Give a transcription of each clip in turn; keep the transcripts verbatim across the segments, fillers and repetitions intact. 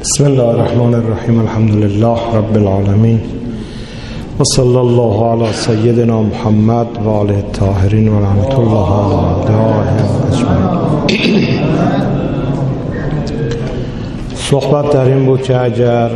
بسم الله الرحمن الرحیم. الحمد لله رب العالمین و صلی الله علی سیدنا محمد و آله الطاهرین و رحمت الله علی اعدائهم اجمعین. صحبت در این بود که اگر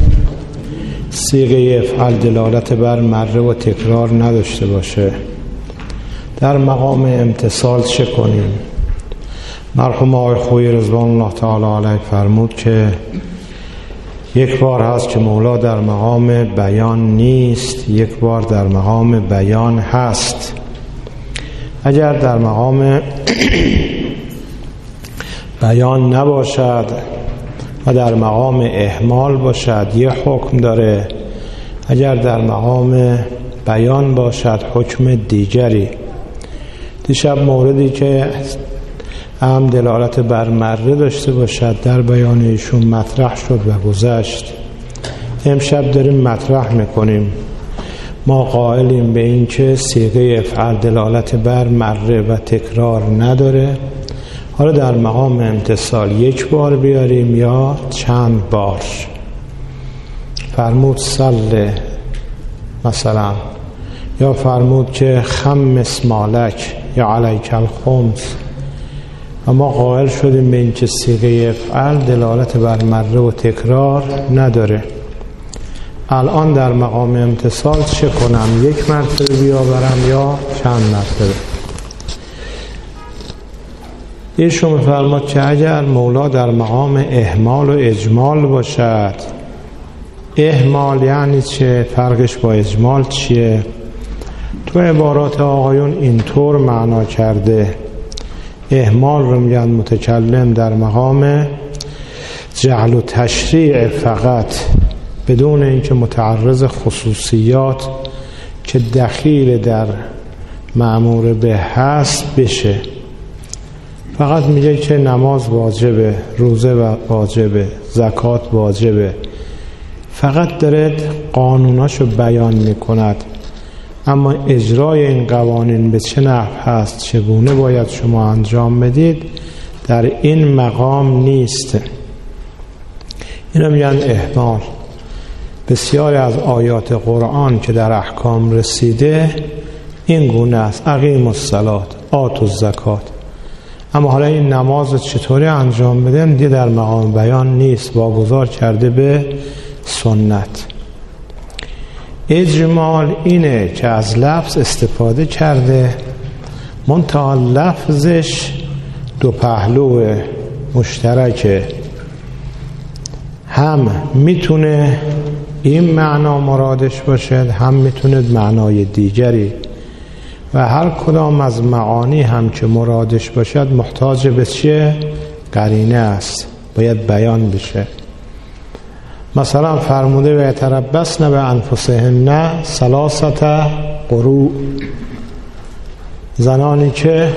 صیغه افعال دلالت بر مره و تکرار نداشته باشه در مقام امتثال چه کنیم؟ مرحوم آقای خویی رضوان الله تعالی علیه فرمود که یک بار هست که مولا در مقام بیان نیست، یک بار در مقام بیان هست. اگر در مقام بیان نباشد و در مقام اهمال باشد یه حکم داره، اگر در مقام بیان باشد حکم دیگری. دیشب موردی که هم دلالت بر مره داشته باشد در بیان ایشون مطرح شد و گذشت. امشب داریم مطرح میکنیم. ما قائلیم به این که صیغه افعال دلالت بر مره و تکرار نداره. حالا در مقام امتثال یک بار بیاریم یا چند بار. فرمود صله مثلا، یا فرمود که خمس مالک یا علیک الخمس. و ما قائل شدیم به این که صیغه افعال دلالت بر مره و تکرار نداره. الان در مقام امتثال چه کنم؟ یک مرتبه بیاورم یا چند مرتبه؟ ایشون می‌فرماد که اگر مولا در مقام اهمال و اجمال باشد. اهمال یعنی چه؟ فرقش با اجمال چیه؟ تو عبارات آقایون اینطور معنا کرده. اهمال رو میگن متکلم در مقام جعل و تشریع فقط بدون اینکه متعرض خصوصیات که دخیل در مأمور به هست بشه. فقط میگه که نماز واجبه، روزه واجبه، زکات واجبه. فقط داره قانوناشو بیان میکند، اما اجرای این قوانین به چه نحو هست، چگونه باید شما انجام بدید، در این مقام نیست. اینو میگن اهمال. بسیاری از آیات قرآن که در احکام رسیده این گونه است: اقیموا الصلاة آتوا الزکات. اما حالا این نماز چطوری انجام بدن دیگه در مقام بیان نیست، واگذار کرده به سنت. اجمال اینه که از لفظ استفاده کرده، منتها لفظش دو پهلو مشترکه. هم میتونه این معنا مرادش باشد، هم میتونه معنای دیگری، و هر کدام از معانی هم که مرادش باشد محتاج به چه؟ قرینه است، باید بیان بشه. مثلا فرموده و یتربصن بانفسهن ثلاثه قروء. زنانی که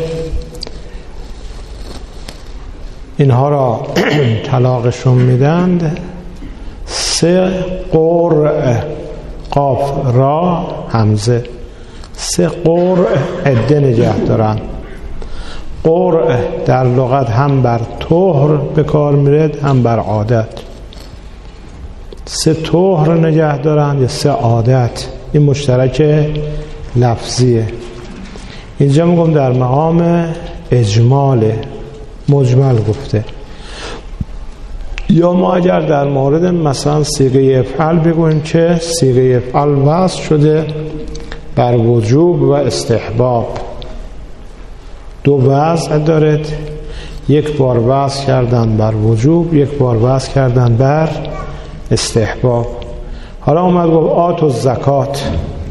اینها را طلاقشون میدند سه قرء، قاف را همزه، سه قرء عده نگه دارن. قرء در لغت هم بر طهر به کار میرد هم بر عادت. سه طهر نگه دارن یا سه عادت. این مشترک لفظیه. اینجا میگم در مقام اجماله، مجمل گفته. یا ما اگر در مورد مثلا صیغه افعال بگویم که صیغه افعال وضع شده بر وجوب و استحباب. دو وضع دارد، یک بار وضع کردن بر وجوب، یک بار وضع کردن بر استحباب. حالا اومد گفت آت و زکات.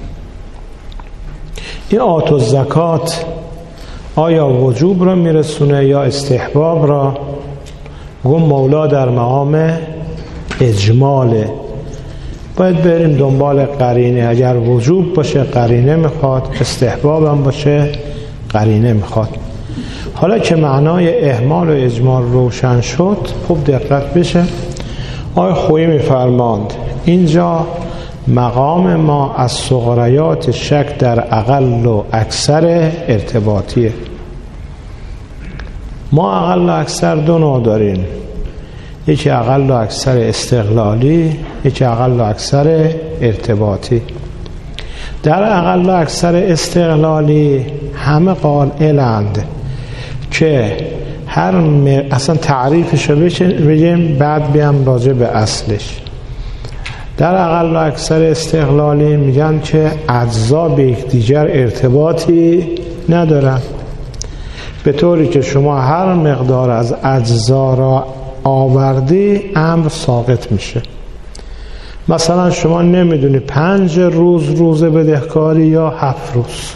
این آت و زکات آیا وجوب را میرسونه یا استحباب را؟ گفت مولا در مقام اجماله، باید بریم دنبال قرینه. اگر وجوب باشه قرینه میخواد، استحباب هم باشه قرینه میخواد. حالا که معنای اهمال و اجمال روشن شد، خوب دقت بشه. آقای خویی میفرماند اینجا مقام ما از صغریات شک در اقل و اکثر ارتباطیه. ما اقل و اکثر دو نوع داریم. یکی اقل و اکثر استقلالی، یکی اقل و اکثر ارتباطی. در اقل و اکثر استقلالی همه قائلند که هر م... اصلا تعریفش رو بگیم بعد بیام راجع به اصلش. در اقل و اکثر استقلالی میگن که اجزا به یکدیگر ارتباطی ندارن، به طوری که شما هر مقدار از اجزا را آوردی امر ساقط میشه. مثلا شما نمیدونی پنج روز روز بدهکاری یا هفت روز.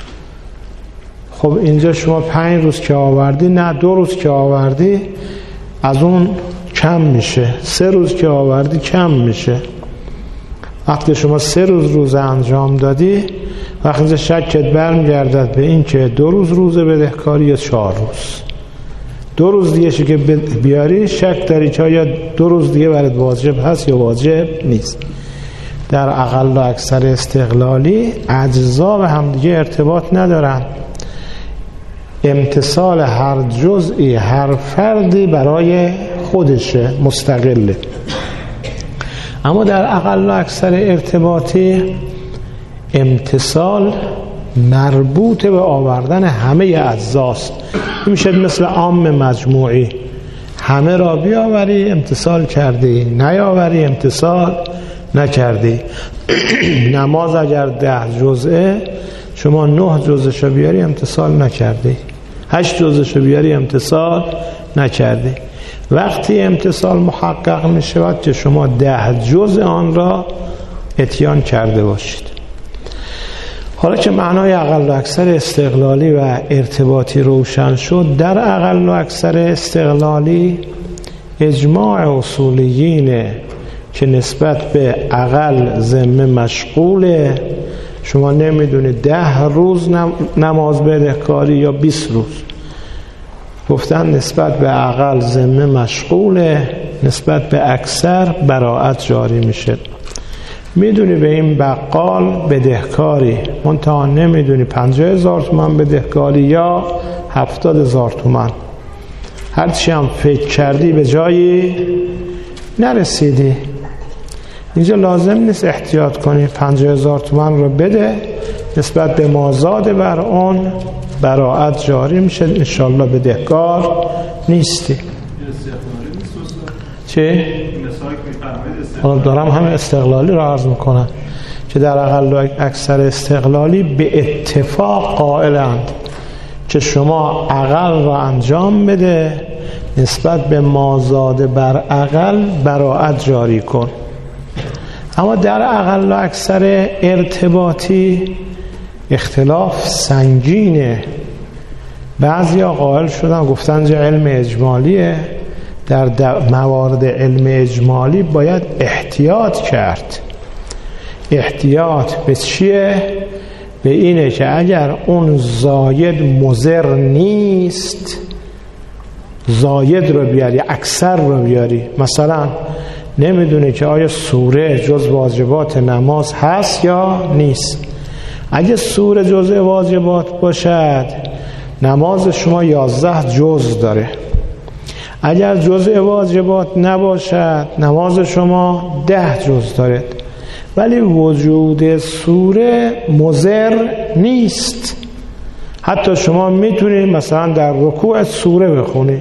خب اینجا شما پنج روز که آوردی، نه دو روز که آوردی از اون کم میشه، سه روز که آوردی کم میشه. وقتی شما سه روز روز انجام دادی، وقتی شکت برمیگردد به این که دو روز روز بدهکاری یا چهار روز، دو روز دیگه که بیاری شک داری که آیا دو روز دیگه برات واجب هست یا واجب نیست. در اقل و اکثر استقلالی اجزا به هم دیگه ارتباط ندارن، امتصال هر جزئی هر فردی برای خودشه، مستقله. اما در اقل و اکثر ارتباطی امتصال مربوط به آوردن همه اجزاست. میشه مثل عام مجموعی، همه را بیاوری امتصال کردی، نیاوری امتصال نکردی. نماز اگر ده جزئه شما نه جزءشو بیاری امتصال نکردی، هشت جزءشو بیاری امتصال نکردی. وقتی امتصال محقق میشود که شما ده جزء آن را اتیان کرده باشید. حالا که معنای اقل و اکثر استقلالی و ارتباطی روشن شد، در اقل و اکثر استقلالی اجماع اصولیین که نسبت به اقل ذمه مشغوله، شما نمیدونید ده روز نماز بدهکاری یا بیست روز، گفتن نسبت به اقل ذمه مشغوله، نسبت به اکثر براءت جاری میشه. میدونی به این بقال بدهکاری، منتها نمیدونی پنجاه هزار تومان بدهکاری یا هفتاد هزار تومان، هرچی هم فکر کردی به جایی نرسیدی. اینجا لازم نیست احتیاط کنی، پنجاه هزار تومان رو بده، نسبت به مازاد بر اون براءت جاری میشه، انشالله بدهکار نیستی. چه؟ حالا دارم همه استقلالی را عرض میکنم که در اقل و اکثر استقلالی به اتفاق قائلند که شما اقل را انجام بده، نسبت به مازاد بر اقل براءت جاری کن. اما در اقل و اکثر ارتباطی اختلاف سنگینه. بعضی ها قائل شدن گفتن که علم اجمالیه، در موارد علم اجمالی باید احتیاط کرد. احتیاط به چیه؟ به اینه که اگر اون زاید مضر نیست، زاید رو بیاری، اکثر رو بیاری. مثلا نمیدونه که آیا سوره جز واجبات نماز هست یا نیست. اگه سوره جز واجبات باشد، نماز شما یازده جز داره. اگر جزء واجبات نباشد، نماز شما ده جز داره. ولی وجود سوره مضر نیست. حتی شما میتونید مثلا در رکوع سوره بخونی،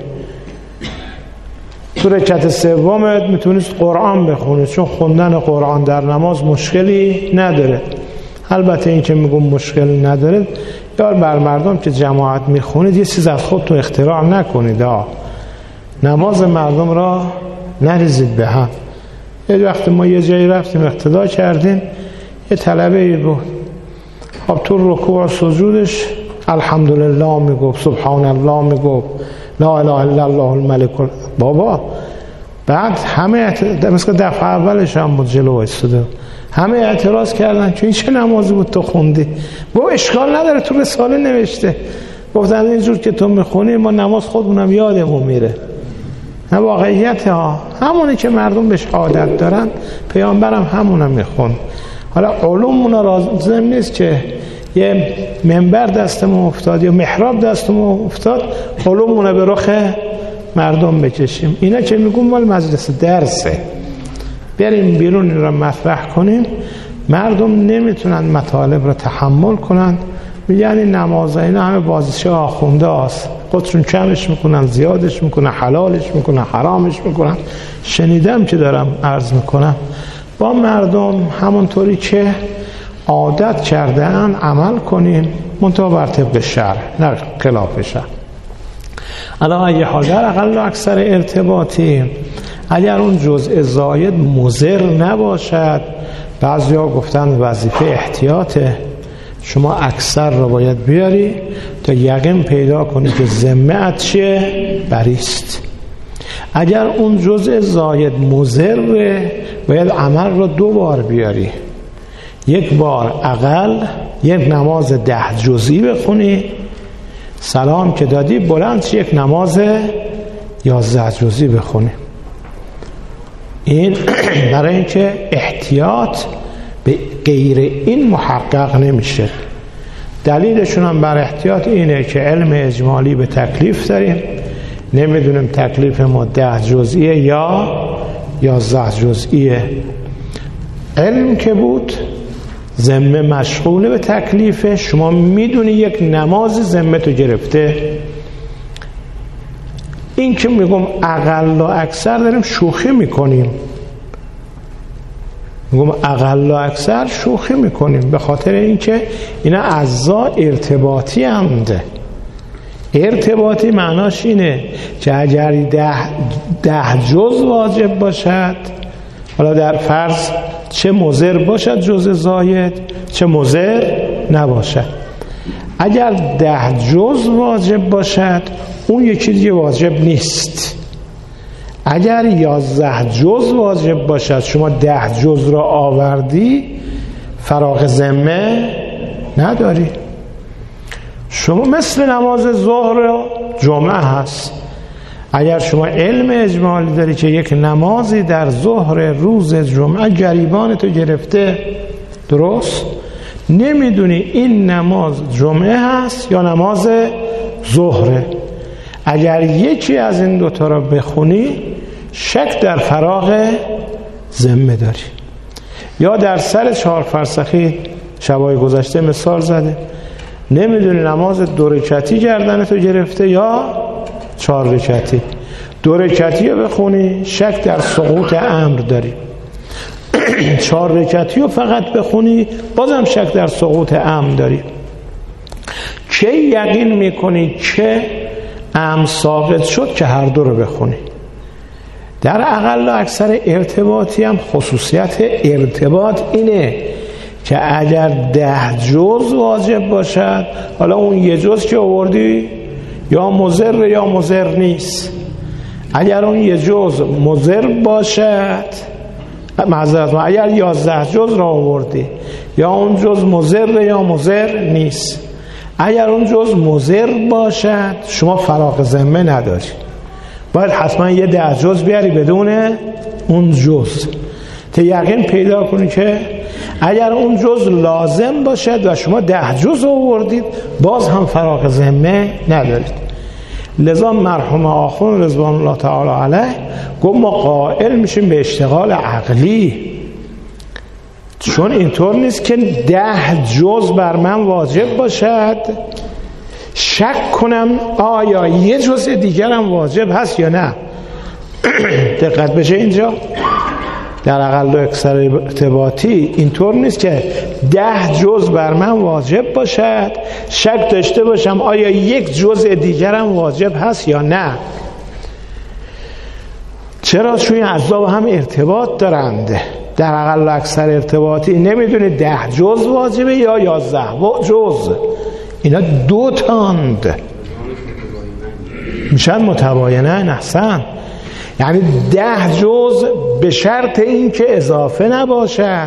تو رکعت سوم میتونید قرآن بخونید، چون خوندن قرآن در نماز مشکلی نداره. البته این که میگم مشکل نداره، یار بر مردم که جماعت میخونید یه چیز از خودتون اختراع نکنید، آه نماز مردم را نریزید به هم. یه وقت ما یه جایی رفتیم اقتدا کردیم، یه طلبه ای بود خب تو رکوع و سجودش الحمدلله میگفت، سبحان الله میگفت، لا اله الا الله الملک. بابا بعد همه مثل دفعه اولش هم بود جلو وایساده، همه اعتراض کردن که این چه نمازی بود تو خوندی؟ بابا اشکال نداره، تو رساله نوشته. گفتن اینجور که تو میخونی ما نماز خودمونم یادمون میره. نه واقعیت ها همونی که مردم بهش عادت دارن، پیامبرم همونم میخون. حالا علومون لازم نیست که یه منبر دستمون افتاد یا محراب دستمون افتاد علومون به رخ مردم بکشیم. اینا که میگم مال مجلس درسه، بریم بیرون این را مطرح کنیم، مردم نمیتونن مطالب را تحمل کنن، میگن این نماز اینا همه بازیچه آخونده است، خودشون کمش میکنن زیادش میکنن، حلالش میکنن حرامش میکنن. شنیدم که دارم عرض میکنم با مردم همونطوری که عادت کردن عمل کنیم، منتها بر طبق شرع نه خلاف شرع. علا اگه حال در اقل و اکثر ارتباطی اگر اون جزء زاید مضر نباشد، بعضی ها گفتن وظیفه احتیاطه، شما اکثر رو باید بیاری تا یقین پیدا کنی که ذمه‌ات چیه؟ بریست. اگر اون جزء زاید مضره باید عمل رو دو بار بیاری، یک بار اقل یک نماز ده جزئی بخونی، سلام که دادی بلند چی یک نماز یازده جزئی بخونی. این برای اینکه احتیاط به غیر این محقق نمیشه. دلیلشون هم بر احتیاط اینه که علم اجمالی به تکلیف داریم، نمیدونیم تکلیف ما ده جزئیه یا یازده جزئیه. علم که بود ذمه مشغوله به تکلیفه، شما میدونی یک نماز ذمه تو گرفته. این که میگم اقل و اکثر داریم شوخی میکنیم، میگم اقل و اکثر شوخی میکنیم به خاطر اینکه اینا اجزا ارتباطی هستند. ارتباطی معناش اینه که اگر ده, ده جز واجب باشد، حالا در فرض چه مضر باشد جز زاید چه مضر نباشد، اگر ده جز واجب باشد اون یکی دیگه واجب نیست. اگر یازده جز واجب باشد شما ده جز را آوردی فراغ ذمه نداری. شما مثل نماز ظهر و جمعه هست، اگر شما علم اجمالی داری که یک نمازی در ظهر روز جمعه گریبان تو گرفته، درست نمیدونی این نماز جمعه هست یا نماز ظهره، اگر یکی از این دوتا را بخونی شک در فراغ ذمه داری. یا در سر چهار فرسخی شبای گذشته مثال زده، نمیدونی نماز دو رکعتی گردن تو گرفته یا چهار رکعتی، دو رکعتی رو بخونی شک در سقوط امر داری، چهار رکعتی رو فقط بخونی بازم شک در سقوط امر داری. چه یقین میکنی که امر ساقط شد که هر دو رو بخونی. در اقل و اکثر ارتباطی هم خصوصیت ارتباط اینه که اگر ده جز واجب باشد، حالا اون یه جز که آوردی یا مضر یا مضر نیست، اگر اون یه جز مضر باشد، معذرت اگر یازده جز را آوردی یا اون جز مضر یا مضر نیست، اگر اون جز مضر باشد شما فراغ ذمه نداری، باید حتما یه ده جز بیاری بدون اون جز تا یقین پیدا کنی که اگر اون جز لازم باشد و شما ده جز آوردید باز هم فراغ ذمه ندارید. لذا مرحوم آخوند رضوان الله تعالی علیه گفت ما قائل میشیم به اشتغال عقلی، چون اینطور نیست که ده جز بر من واجب باشد شک کنم آیا یه جز دیگرم واجب هست یا نه. دقت بشه اینجا در اقل و اکثر ارتباطی اینطور نیست که ده جز بر من واجب باشد شک داشته باشم آیا یک جز دیگرم واجب هست یا نه. چرا؟ چون این اجزا با هم ارتباط دارند. در اقل و اکثر ارتباطی نمیدونی ده جز واجبه یا یازده جز، اینا دو تاند میشن متباینن. احسن، یعنی ده جز به شرط این که اضافه نباشد،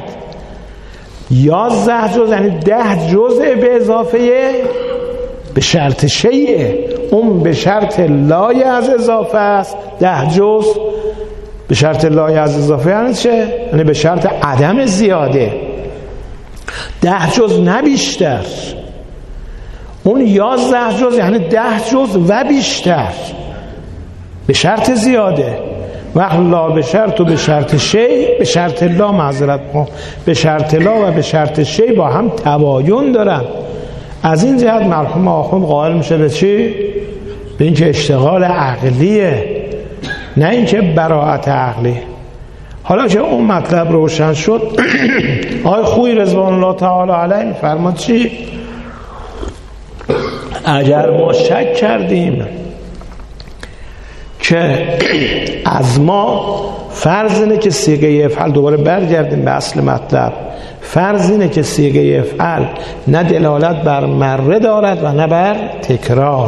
یازده جز یعنی ده جز به اضافه به شرط شیعه، اون به شرط لای از اضافه است. ده جز به شرط لای از اضافه یعنی چه؟ یعنی به شرط عدم زیاده، ده جز نه بیشتر. اون یازده جز یعنی ده جز و بیشتر. به شرط زیاده. وقت لا به شرط و به شرط شی، به شرط لا معذرت ما به شرط لا و به شرط شی با هم تباین دارن. از این جهت مرحوم آخوند قائل میشه به چی؟ به اینکه اشتغال عقلیه، نه اینکه براءت عقلی. حالا که اون مطلب روشن شد آقای خویی رضوان الله تعالی علیه میفرماد چی؟ اگر ما شک کردیم که از ما فرض اینه که صیغه افعل، دوباره برگردیم به اصل مطلب، فرض اینه که صیغه افعل نه دلالت بر مره دارد و نه بر تکرار.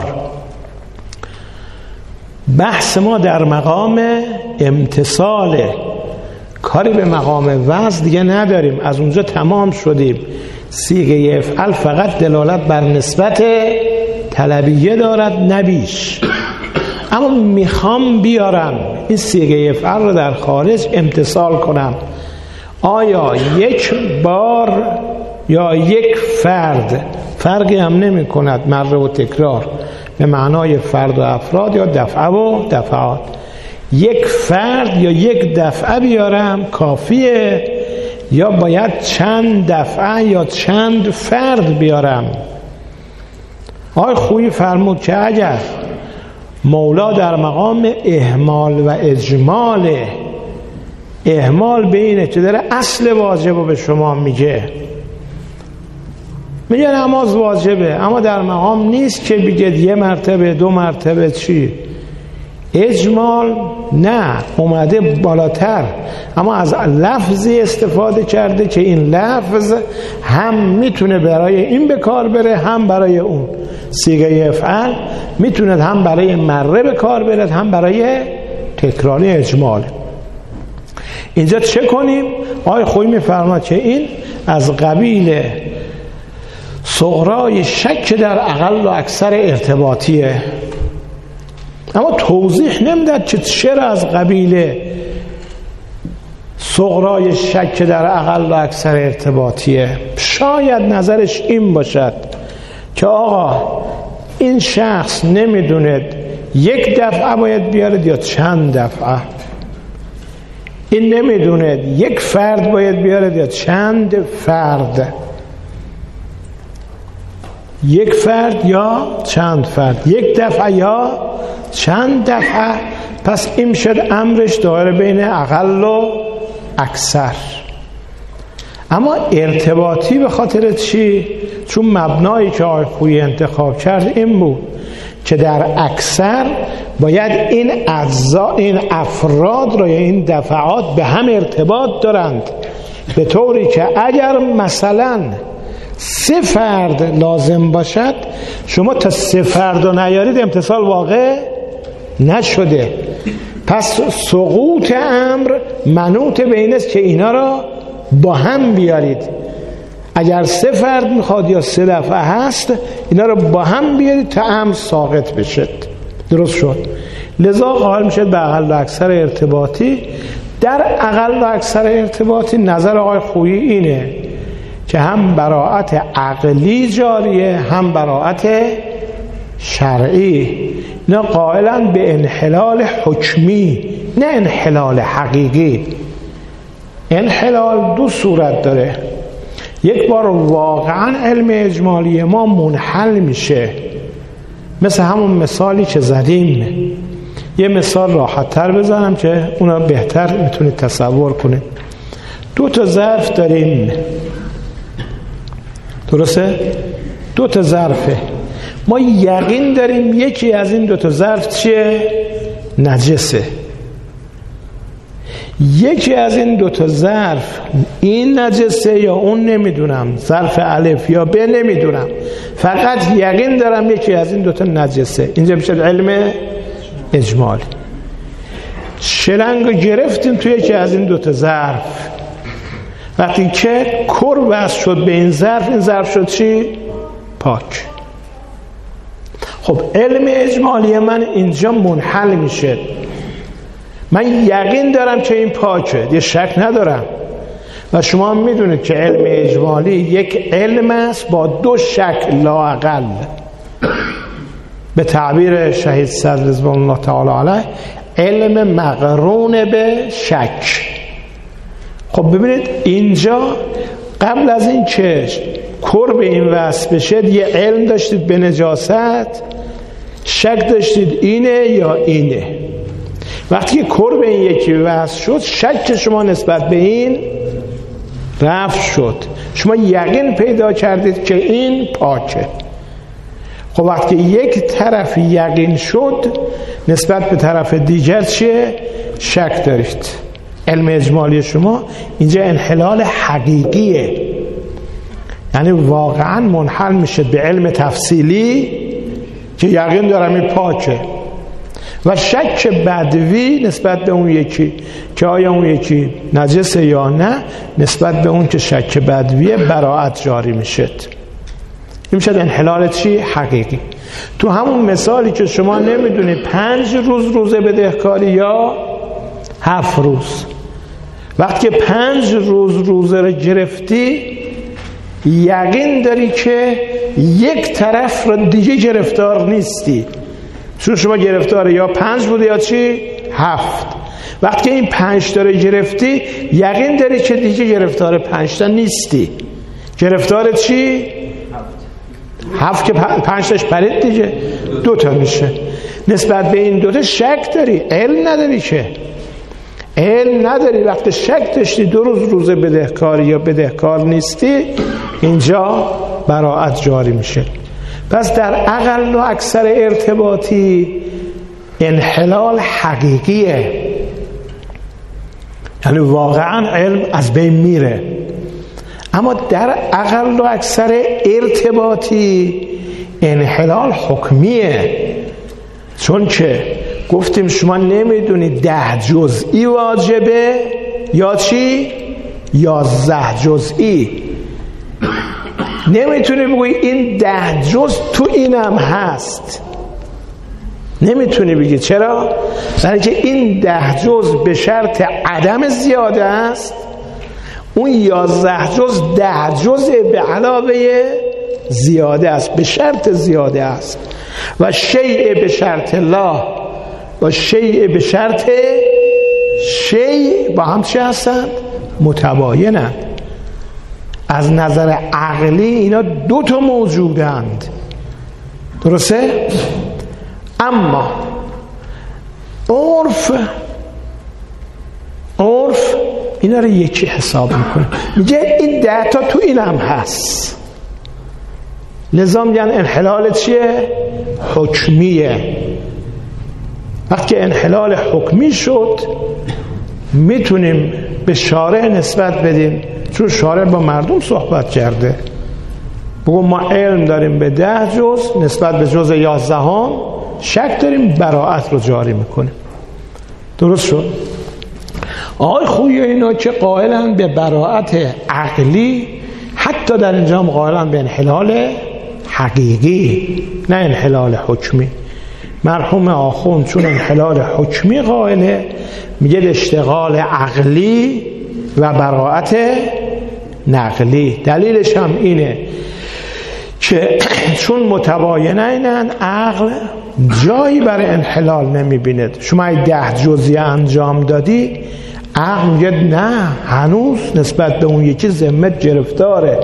بحث ما در مقام امتصاله، کاری به مقام وضع دیگه نداریم، از اونجا تمام شدیم. صیغه افعل فقط دلالت بر نسبت طلبیه دارد نه بیش. اما میخوام بیارم این صیغه افعل رو در خارج امتصال کنم. آیا یک بار یا یک فرد، فرقی هم نمی کند مره و تکرار، به معنای فرد و افراد یا دفعه و دفعات، یک فرد یا یک دفعه بیارم کافیه یا باید چند دفعه یا چند فرد بیارم؟ آقای خویی فرمود که اگر مولا در مقام اهمال و اجمال، اهمال بینه که داره اصل واجب رو به شما میگه، میگه نماز واجبه، اما در مقام نیست که بگید یه مرتبه دو مرتبه چی. اجمال نه، اومده بالاتر، اما از لفظی استفاده کرده که این لفظ هم میتونه برای این به کار بره هم برای اون. صیغه افعل میتونه هم برای مره به کار بره هم برای تکراری اجمال. اینجا چه کنیم؟ آقای خویی میفرماد که این از قبیل صغرای شک در اقل و اکثر ارتباطیه، اما توضیح نمیداد که چرا از قبیل صغرای شک در اقل و اکثر ارتباطیه. شاید نظرش این باشد که آقا این شخص نمیدوند یک دفعه باید بیارد یا چند دفعه، این نمیدوند یک فرد باید بیارد یا چند فرد، یک فرد یا چند فرد، یک دفعه یا چند دفعه. پس این شد امرش داره بین اقل و اکثر. اما ارتباطی به خاطر چی؟ چون مبنایی که آقای خویی انتخاب کرد این بود که در اکثر باید این اجزا، این افراد را یا این دفعات به هم ارتباط دارند، به طوری که اگر مثلا سه فرد لازم باشد شما تا سه فرد رو نیارید امتصال واقع نشده. پس سقوط امر منوط به این است که اینا را با هم بیارید. اگر سه فرد میخواد یا سه دفعه هست اینا رو با هم بیارید تا امر ساقط بشد. درست شد؟ لذا قائل میشد به اقل و اکثر ارتباطی. در اقل و اکثر ارتباطی نظر آقای خویی اینه که هم براءت عقلی جاریه هم براءت شرعی. نه قائلا به انحلال حکمی نه انحلال حقیقی. انحلال دو صورت داره. یک بار واقعا علم اجمالی ما منحل میشه، مثل همون مثالی که زدیم. یه مثال راحت تر بزنم که اونا بهتر میتونید تصور کنید. دو تا ظرف داریم، درسته؟ دو تا ظرفه. ما یقین داریم یکی از این دو تا ظرف چیه؟ نجسه. یکی از این دو تا ظرف این نجسه یا اون نمیدونم، ظرف الف یا ب نمیدونم، فقط یقین دارم یکی از این دو تا نجسه. اینجا میشه علم اجمالی. شلنگو گرفتیم توی یکی از این دو تا ظرف، وقتی که کر وصل شد به این ظرف، این ظرف شد چی؟ پاک. خب علم اجمالی من اینجا منحل میشه. من یقین دارم که این پاکه، یه شک ندارم. و شما هم میدونید که علم اجمالی یک علم است با دو شک لااقل. به تعبیر شهید صدر رضوان الله تعالی علیه علم مقرون به شک. خب ببینید اینجا قبل از این که کر به این وصف بشه یه علم داشتید به نجاست، شک داشتید اینه یا اینه. وقتی که کر به این یکی وصف شد شک شما نسبت به این رفع شد، شما یقین پیدا کردید که این پاکه. خب وقتی یک طرف یقین شد نسبت به طرف دیگر چیه؟ شک دارید. علم اجمالی شما اینجا انحلال حقیقیه، یعنی واقعا منحل میشه به علم تفصیلی که یقین دارم این پاکه، و شک بدوی نسبت به اون یکی که آیا اون یکی نجسه یا نه، نسبت به اون که شک بدویه براءت جاری میشد. این میشه انحلال چی؟ حقیقی. تو همون مثالی که شما نمیدونی پنج روز روزه بدهکاری یا هفت روز، وقتی پنج روز روزه رو گرفتی یقین داری که یک طرف رو دیگه گرفتار نیستی، چون شما گرفتار یا پنج بوده یا چی؟ هفت. وقتی این پنج تا رو گرفتی یقین داری که دیگه گرفتار پنج تا نیستی، گرفتار چی؟ هفت که پنج تاش پرید دیگه دو تا میشه. نسبت به این دو تا شک داری، علم نداری که علم نداری. وقتی شک داشتی دو روز روزه بدهکاری یا بدهکار نیستی، اینجا براءت جاری میشه. پس در اقل و اکثر ارتباطی انحلال حقیقیه، یعنی واقعا علم از بین میره. اما در اقل و اکثر ارتباطی انحلال حکمیه، چون که گفتیم شما نمیدونی ده جزئی واجبه یا چی؟ یازده جزئی. نمیتونی بگوی این ده جز تو اینم هست، نمیتونی بگی. چرا؟ برای که این ده جز به شرط عدم زیاده است، اون یازده جز ده جز به علاوه زیاده است، به شرط زیاده است. و شیء به شرط الله و شیء به شرط شیء با هم چه هستند؟ متباینند. از نظر عقلی اینا دو تا موجودند، درسته؟ اما عرف عرف اینا رو یکی حساب میکنه، میگه این ده تا تو این هم هست، لذا میگن انحلال چیه؟ حکمیه. وقتی انحلال حکمی شد میتونیم به شارع نسبت بدیم، چون شارع با مردم صحبت کرده، بگو ما علم داریم به ده جز، نسبت به جز یازدهم شک داریم، براءت رو جاری میکنیم. درست شد؟ آقای خویی اینا که قائلن به براءت عقلی، حتی در اینجا هم قائلن به انحلال حقیقی نه انحلال حکمی. مرحوم آخوند چون انحلال حکمی قائله، میگه اشتغال عقلی و براءت نقلی. دلیلش هم اینه که چون متباینه اینن، عقل جایی برای انحلال نمیبیند. شما ای ده جزیه انجام دادی، عقل میگه نه، هنوز نسبت به اون یکی ذمت گرفتاره.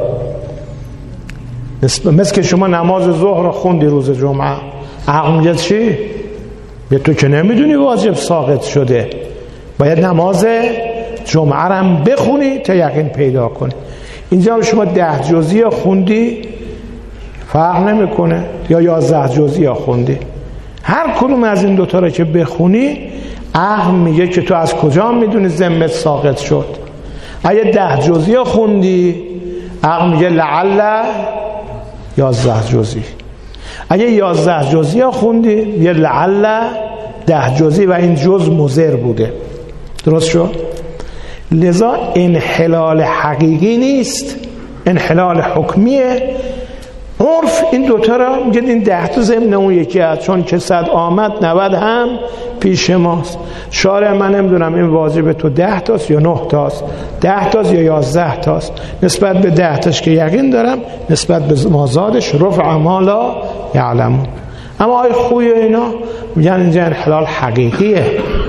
مثل که شما نماز ظهر خوندی روز جمعه، عقل میگه چی؟ به تو که نمیدونی واجب ساقط شده، باید نماز جمعه رو هم بخونی تا یقین پیدا کنی. اینجا هم شما ده جزیه خوندی فرق نمیکنه، یا یازده جزیه خوندی، هر کدوم از این دوتا رو که بخونی عقل میگه که تو از کجا میدونی ذمت ساقط شد. اگه ده جزیه خوندی عقل میگه لعل یازده جزیه، اگه یازده جزیه خوندی یه لعل ده جزیه و این جز مضر بوده. درست شد؟ لذا انحلال حقیقی نیست، انحلال حکمیه. عرف این دوتا را میگه این ده تا ضمن اون یکی هست، چون که صد آمد نود هم پیش ماست. شارع من نمیدونم این واجب تو ده تاست یا نه تاست، ده تاست یا یازده تاست، نسبت به ده تاش که یقین دارم، نسبت به مازادش رفع ما لا یعلمون. اما آی خوی و اینا میگن اینجا انحلال حقیقیه،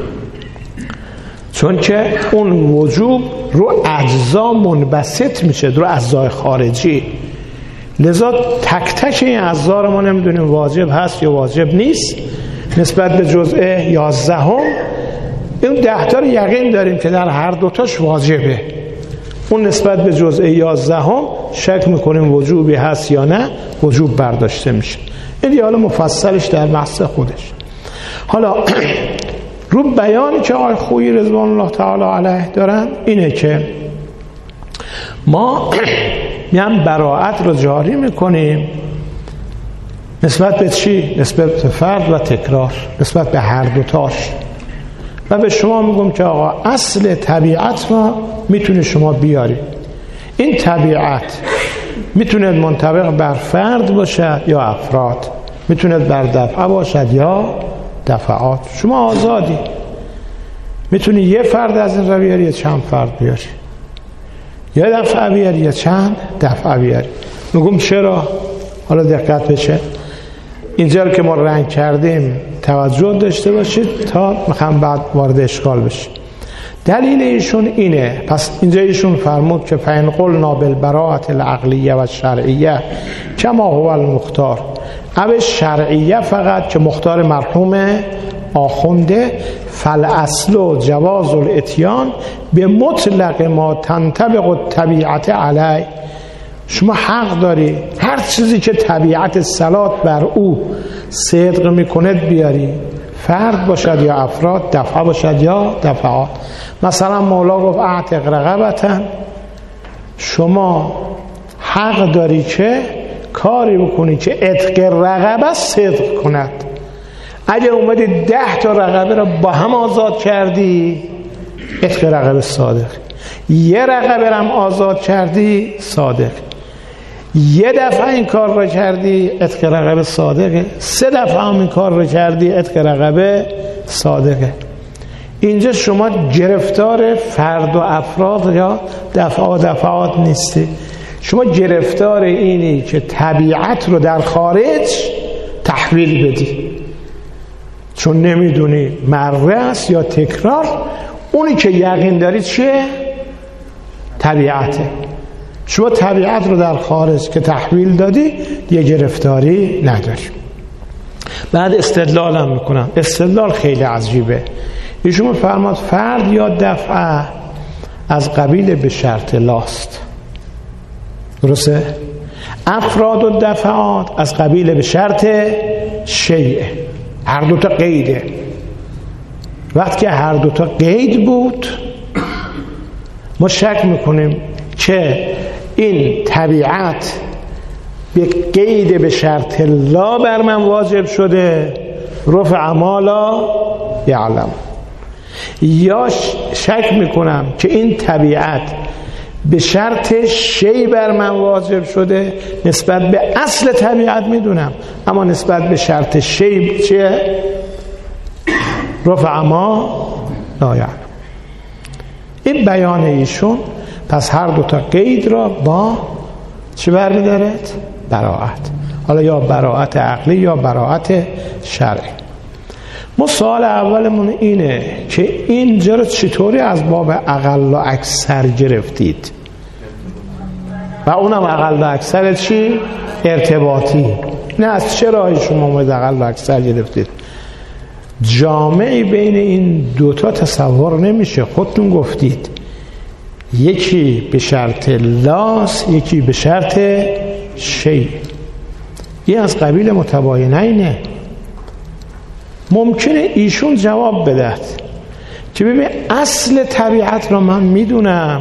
چون که اون وجوب رو اجزا منبسط میشه، رو اجزای خارجی. لذا تک تک این اجزا رو ما نمیدونیم واجب هست یا واجب نیست. نسبت به جزء یازدهم این ده تا رو یقین داریم که در هر دوتاش واجبه. اون نسبت به جزء یازدهم شک میکنیم وجوبی هست یا نه، وجوب برداشته میشه. این حالا مفصلش در بحث خودش. حالا رو بیانی که آقای خویی رضوان الله تعالی علیه دارن اینه که ما میان براءت رو جاری میکنیم نسبت به چی؟ نسبت به فرد و تکرار، نسبت به هر دوتاش. و به شما میگم که آقا اصل طبیعت ما میتونه شما بیاری. این طبیعت میتونه منطبق بر فرد باشد یا افراد، میتونه بر دفعه باشد یا دفعات. شما آزادی، میتونی یه فرد از این رو بیاری یا چند فرد بیاری، یه دفعه بیاری یا چند دفعه بیاری. میگم چرا؟ حالا دقت بشه، اینجا که ما رنگ کردیم توجه داشته باشید تا میخوام بعد وارد اشکال بشه. دلیل ایشون اینه، پس اینجا ایشون فرمود که فإن قلنا بالبراءة العقلیه و شرعیه کما هو المختار، او شرعیه فقط که مختار مرحوم آخونده، فالاصل و جواز الاتیان به مطلق ما تنطبق الطبیعت علی. شما حق داری هر چیزی که طبیعت صلات بر او صدق میکند بیاری، فرد باشد یا افراد، دفعه باشد یا دفعات. مثلا مولا گفت اعتق رقبتا، شما حق داری که کاری بکنی که عتق رقبه صدق کند. اگه اومدی ده تا رقبه را با هم آزاد کردی، عتق رقبه صادق. یه رقبه را هم آزاد کردی، صادق. یه دفعه این کار را کردی، عتق رقبه صادقه. سه دفعه هم این کار را کردی، عتق رقبه صادقه. اینجا شما گرفتار فرد و افراد یا دفعه و دفعات نیستی، شما گرفتار اینی که طبیعت رو در خارج تحویل بدی، چون نمیدونی مره است یا تکرار. اونی که یقین داری چیه؟ طبیعته. شما طبیعت رو در خارج که تحویل دادی دیگه گرفتاری نداری. بعد استدلال هم میکنم، استدلال خیلی عجیبه. ایشون فرماد فرد یا دفعه از قبیل به شرط لاست، درسته؟ افراد و دفعات از قبیل به شرط شیعه. هر دوتا قیده. وقتی که هر دوتا قید بود ما شک میکنیم که این طبیعت به قید به شرط لا بر من واجب شده، رفع مالا یعلم. یا شک میکنم که این طبیعت به شرط شی بر من واجب شده، نسبت به اصل طبیعت میدونم اما نسبت به شرط شی چیه؟ رفع ما لا یعلم. این بیان ایشون پس هر دوتا قید را با چی برمی‌دارد؟ براءت. حالا یا براءت عقلی یا براءت شرعی. ما سوال اولمون اینه که اینجا رو چطوری از باب اقل و اکثر گرفتید؟ و اونم اقل و اکثر چی؟ ارتباطی. نه از چه راهی شما اومد اقل و اکثر گرفتید؟ جامعی بین این دوتا تصور نمیشه. خودتون گفتید یکی به شرط لاس، یکی به شرط شی. این از قبیل متباینینه. ممکنه ایشون جواب بدهد که ببین اصل طبیعت را من میدونم،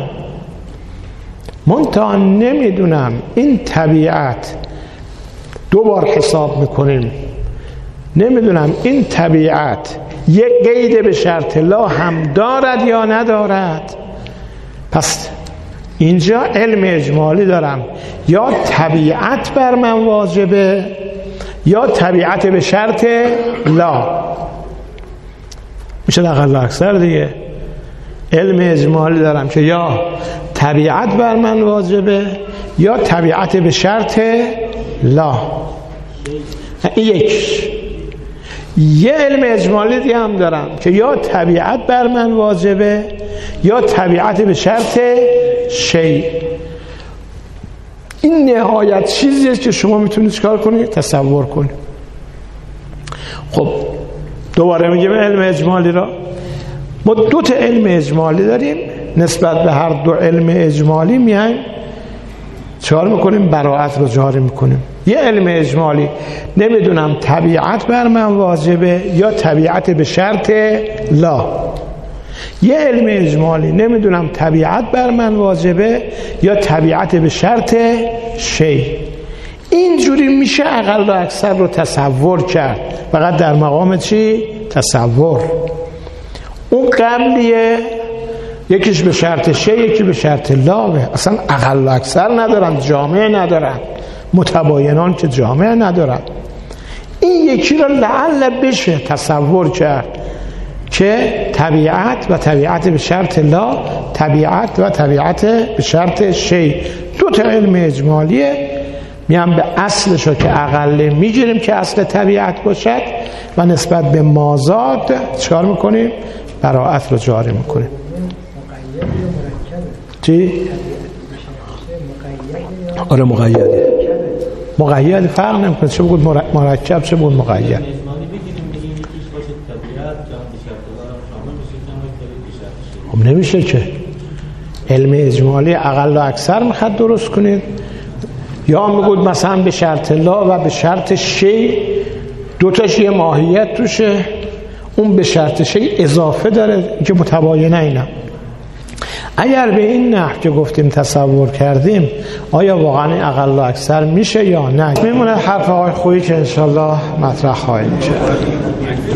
منتها نمیدونم این طبیعت دو بار حساب میکنیم، نمیدونم این طبیعت یک قید به شرط لا هم دارد یا ندارد. پس اینجا علم اجمالی دارم، یا طبیعت بر من واجبه یا طبیعت به شرط لا. میشه اقل اکثر دیگه. علم اجمالی دارم که یا طبیعت بر من واجبه یا طبیعت به شرط لا. این یک. یه علم اجمالی دیگه هم دارم که یا طبیعت بر من واجبه یا طبیعت به شرط شیء. این نهایت چیزیه که شما میتونید چیکار کنید؟ تصور کنید. خب دوباره میگم علم اجمالی را ما دو تا علم اجمالی داریم، نسبت به هر دو علم اجمالی میایم چیکار میکنیم؟ براءت رو جاری میکنیم. یه علم اجمالی نمیدونم طبیعت بر من واجبه یا طبیعت به شرط لا. یه علم اجمالی نمیدونم طبیعت بر من واجبه یا طبیعت به شرط شیء. اینجوری میشه اقل و اکثر رو تصور کرد، فقط در مقام چی؟ تصور. اون قبلیه یکیش به شرط شیء یکی به شرط لا، اصلا اقل و اکثر ندارن، جامعه ندارن، متباینان که جامعه ندارن. این یکی رو لعل بشه تصور کرد که طبیعت و طبیعت به شرط لا، طبیعت و طبیعت به شرط شیء، دو تا علم اجمالیه. میام به اصلش رو که اقل میگیریم که اصل طبیعت باشد و نسبت به مازاد چکار میکنیم؟ براءت رو جاری میکنیم. چی؟ آره مقیده. مقید فرق نمیکنه، چه بود مرکب چه بود مقید. خب نمیشه که علم اجمالی اقل و اکثر میخواد درست کنید، یا میگود مثلا به شرط لا و به شرط شیء دوتاش یه ماهیت توشه، اون به شرط شیء اضافه داره که متباینه. اینا اگر به این نحو که گفتیم تصور کردیم آیا واقعا اقل و اکثر میشه یا نه؟ میمونه حرف آقای خویی که انشالله مطرح خواهیم کرد.